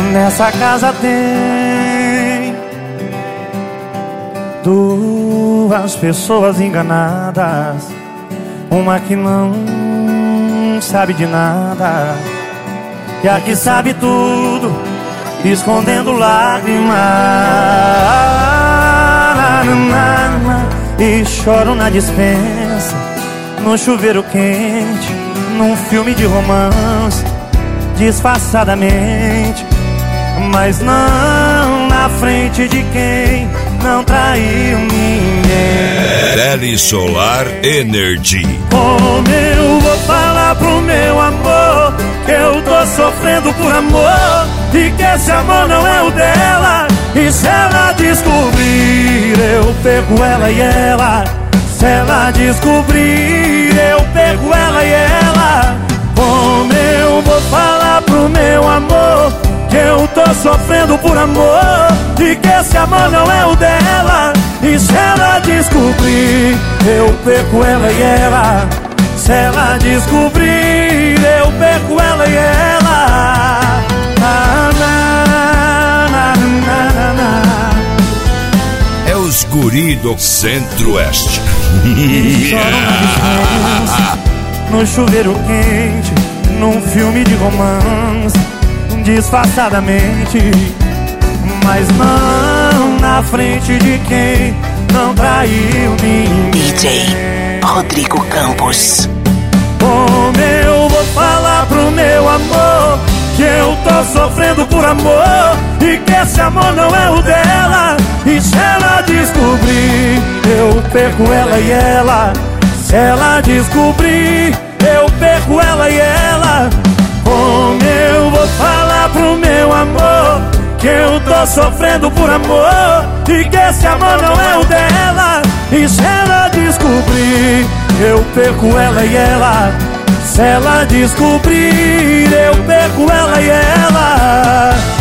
Nessa casa tem duas pessoas enganadas, uma que não sabe de nada e a que sabe tudo, escondendo lágrimas. E choro na despensa, no chuveiro quente, num filme de romance, disfarçadamente, mas não na frente de quem não traiu ninguém. Tele Solar Energy. Como eu vou falar pro meu amor que eu tô sofrendo por amor e que esse amor não é o dela? E se ela descobrir, eu pego ela e ela. Se ela descobrir, eu pego ela e ela. Como eu vou falar pro meu amor que eu tô sofrendo por amor e que esse amor não é o dela? E se ela descobrir, eu perco ela e ela. Se ela descobrir, eu perco ela e ela. É os guri do Centro-Oeste. Choram na despensa, no chuveiro quente, num filme de romance, disfarçadamente, mas não na frente de quem não traiu ninguém. DJ Rodrigo Campos. Como eu vou falar pro meu amor que eu tô sofrendo por amor e que esse amor não é o dela? E se ela descobrir, eu perco ela e ela. Se ela descobrir, eu perco ela e ela. Como eu vou falar pro meu amor que eu tô sofrendo por amor e que esse amor não é o dela? E se ela descobrir, eu perco ela e ela. Se ela descobrir, eu perco ela e ela.